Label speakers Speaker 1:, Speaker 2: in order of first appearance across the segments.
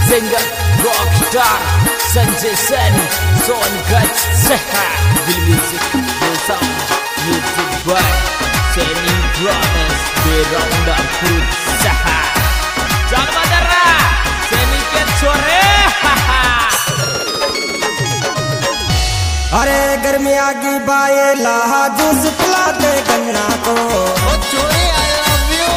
Speaker 1: Singer rockstar Sanjay Saini Songarh सहा दिल music दिल sound music by Saini brothers Beraunda खुद सहा जान बदरा सैनी के छोरे
Speaker 2: अरे गर्मी आगी बाए लाहा जूस पिला दे गन्ना को
Speaker 1: छोरे आई लव यू।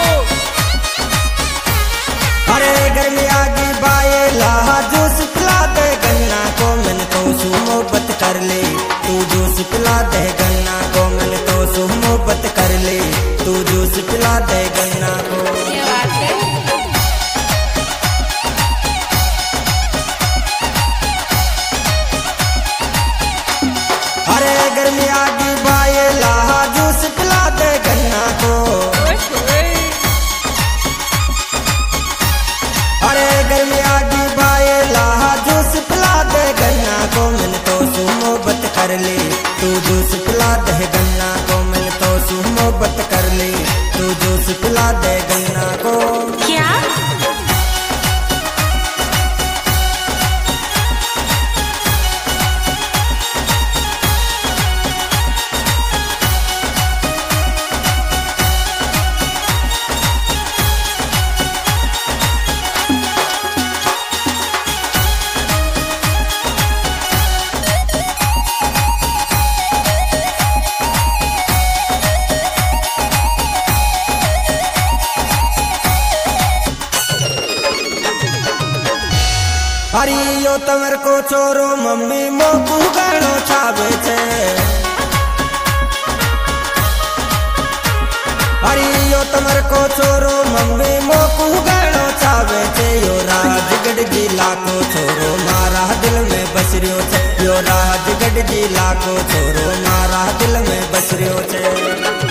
Speaker 2: अरे गर्मी आगी बाए लाहा जूस पिला दे गन्ना को मैंने तो सु मोहब्बत कर ली तू जूस पिला दे गन्ना को मैंने तो सु मोहब्बत कर ली तू जूस पिला दे गन्ना को। अरे गर्मी आगी बाए लाहा जूस पिला दे गन्ना को। अरे गर्मी आगी बाए लाहा जूस पिला दे गन्ना को मैंने तो सु मोहब्बत कर ली तू जूस पिला दे गन्ना को मैंने तो सु मोहब्बत कर ली तू जूस पिला दे गन्ना को।
Speaker 3: क्या
Speaker 2: अरे यो तमर को छोरो मम्मी मोकू गानो छावे छे। अरे यो तमर को छोरो मम्मी मोकू गानो छावे छे यो राजगढ़ जिला को छोरो मारा दिल में बस रियो छे यो राजगढ़ जिला को छोरो मारा दिल में बस रियो छे।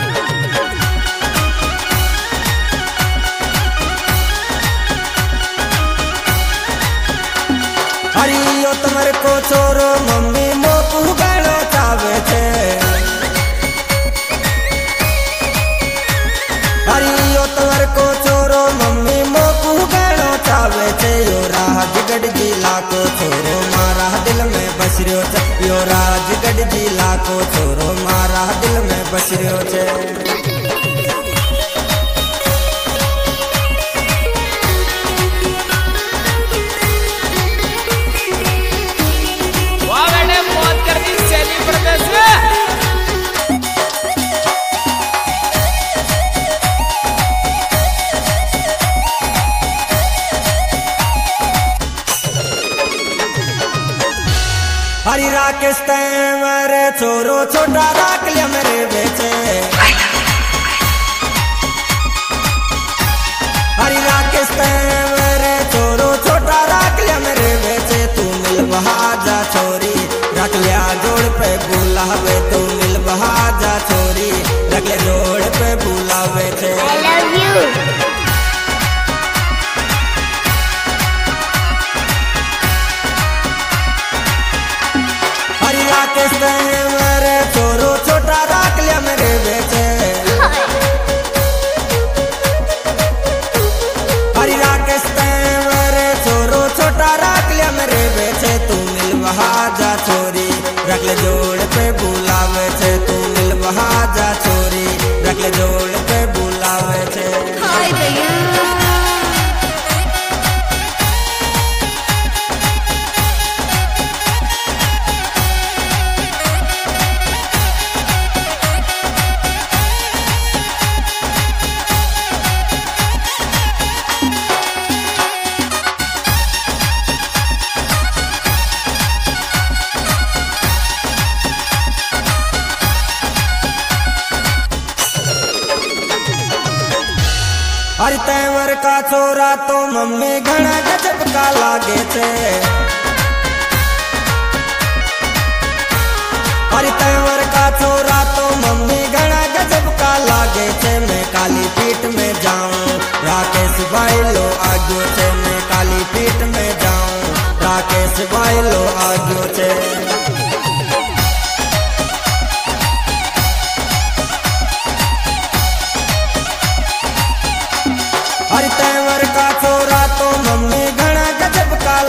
Speaker 2: अरे यो तमर को छोरो मम्मी मोकू गानो चावे छे। अरे यो तमर को छोरो मम्मी मोकू गानो चावे छे यो राजगढ़ जिला को छोरो मारा दिल में बस रियो छे यो राजगढ़ जिला को छोरो मारा दिल में बस रियो छे। हरी राकेश मेरे छोरो छोटा राख लिया मेरे बेचे। हरी राकेश मेरे छोरो छोटा राख लिया मेरे बेचे तू मिल बहा जा छोरी रख लिया जोड़ पे बुलावे तू मिल बहा जा छोरी रख लिया जोड़ पे बुलावे थे।
Speaker 3: I love you।
Speaker 2: राकेश मेरे छोरो छोटा राख लिया मेरे बेचे। हरी राकेश मेरे छोरो छोटा राख लिया मेरे बेचे तू मिल बहा जा छोरी रख ले जोड़ पे बुलावे छे तू मिल बहा जा छोरी रख ले जोड़ पे बुलावे छे। हरी तैवर का छोरा तो मम्मी घना गजब का लागे छे। हरी तैवर का छोरा तो मम्मी घना गजब का लागे छे मैं काली पीठ में जाऊं राकेश भाई लो आगो छे मैं काली पीठ में जाऊं राकेश भाई लो आगो छे। हरी तैवर का छोरा तो मम्मी घना गजब का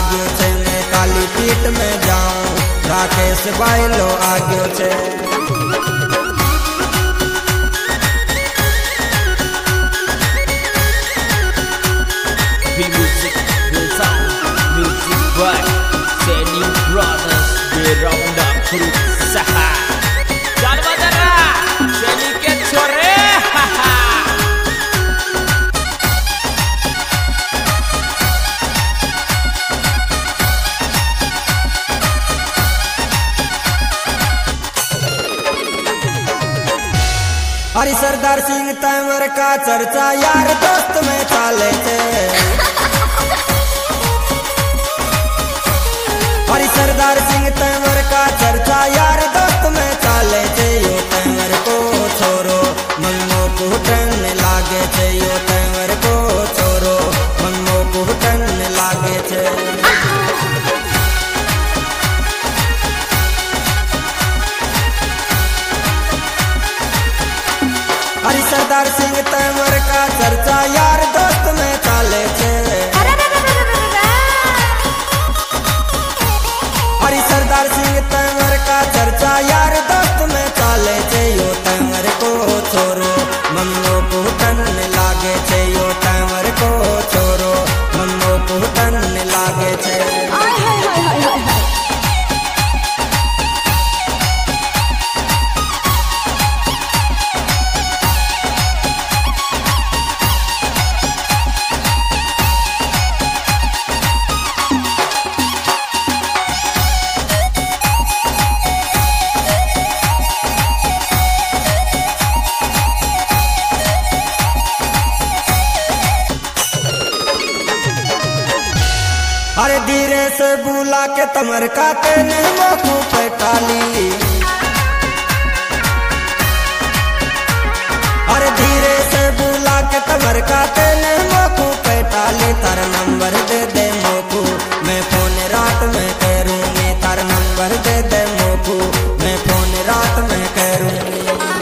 Speaker 2: लाग्यो छे मैं काली पीठ में जाऊं राकेश बायलो आग्यो छे
Speaker 1: Music, the sound, music by Seni Brothers, the round up crew, saha. Chal badara, Seni ke chore, haha.
Speaker 2: अरे सरदार सिंह तैमूर का चर्चा यार दोस्त में चाले थे अरे सरदार सिंह तैमूर का चर्चा यार दोस्त में चाले थे यो तैमूर को छोरो मंगो को टन लागे थे यो तैमूर को छोरो मंगो को टन लागे थे अरे सरदार सिंह तैमूर का चर्चा यार दोस्त में चाले छे अरे सरदार सिंह तैमूर का चर्चा यार दोस्त में चाले छे यो तैमूर को छोरो मंगो को टन लागे छे यो तैमूर को छोरो मंगो को टन लागे छे अरे धीरे से बुला के तमर का तेने मोकू पे टाली अरे धीरे से बुला के तमर का तेने मोकू पे टाली तार नंबर दे दे मोकू मैं फोन रात में करूंगी तार नंबर दे दे मोकू मैं फोन रात में करूंगी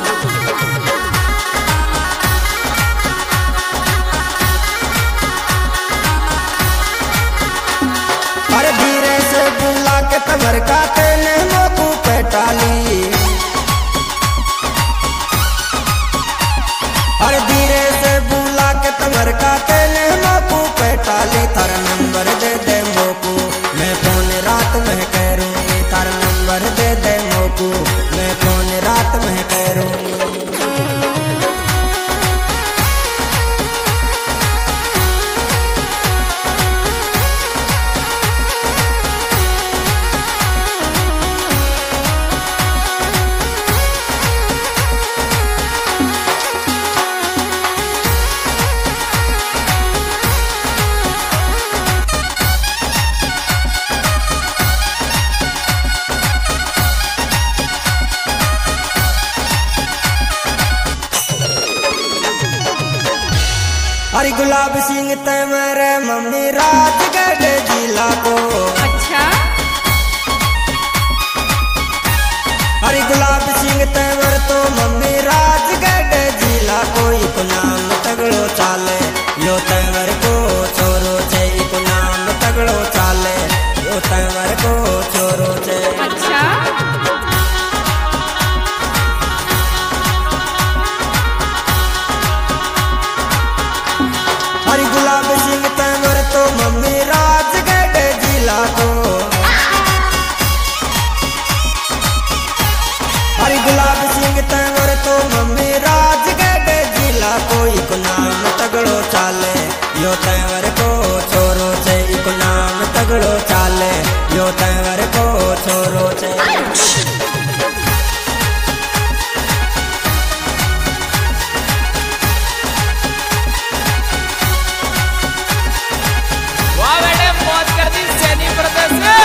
Speaker 2: अरे धीरे से बुला के तमर का तेने मोकू पे टाली अरे धीरे से बुला के तमर का तेने मोकू पे टाली तार नंबर दे दे मोकू मैं फोन रात में करूंगी तार नंबर दे दे मोकू मैं फोन रात में करूंगी अरे गुलाब सिंह तैमूर मम्मी राजगढ़ जिला को
Speaker 3: अच्छा
Speaker 2: अरे गुलाब सिंह तैमूर तो मम्मी राजगढ़ जिला को इको नाम तगड़ो चाले यो तैमूर को छोरो छे इको नाम तगड़ो चाले यो तैमूर को छोरो छे
Speaker 3: अच्छा
Speaker 2: अरे गुलाब सिंह तैमूर तो मम्मी राजगढ़ जिला को अरे गुलाब सिंह तैमूर तो मम्मी राजगढ़ जिला को इको नाम तगड़ो चाले यो तैमूर को छोरो छे इको नाम तगड़ो चाले यो तैमूर को छोरो छे
Speaker 1: वाह बेटे मौज कर दी सैनी ब्रदर्स ने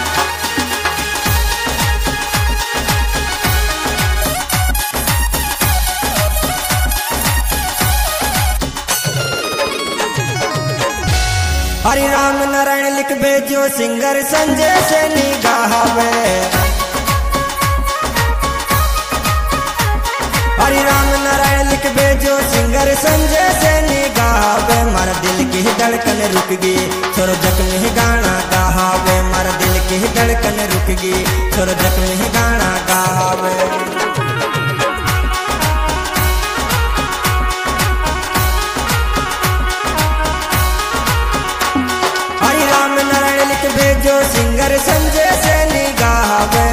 Speaker 2: हरि राम नारायण लिख भेजो सिंगर संजय से निगाहवे हरि राम नारायण लिख भेजो सिंगर संजय से निगाहवे मारा दिल की धड़कन रुक गई छोरो जख्मी गाना गा रुकगी छोरो जख्म ही गाना गावे। हरि राम नारायण लिख भेजो सिंगर संजय सैनी गावे।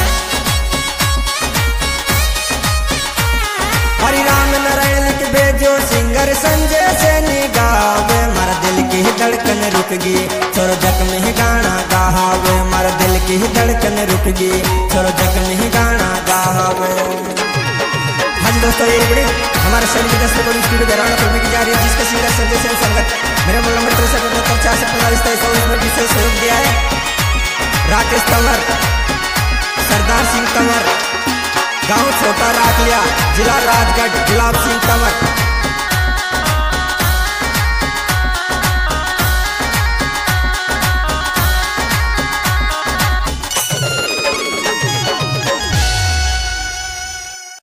Speaker 2: हरि राम नारायण लिख भेजो सिंगर संजय सैनी गावे। मारा दिल की धड़कन रुकगी छोरो जख्म ही गाना गावे। मारा दिल की धड़कन रुकगी छोरो जख्म ही गाना गावे। हाँ जी दोस्तों, ये बड़ी हमारे शहर की 10 रिकॉर्डिंग स्टूडियो बैराना फिल्म की जा रही है, जिसका सिंगर संजय सैन संगत मेरा मोबाइल नंबर 63 सहयोग दिया है राकेश तंवर, सरदार सिंह तंवर, गांव छोटा राखलिया, जिला राजगढ़, गुलाब सिंह तंवर।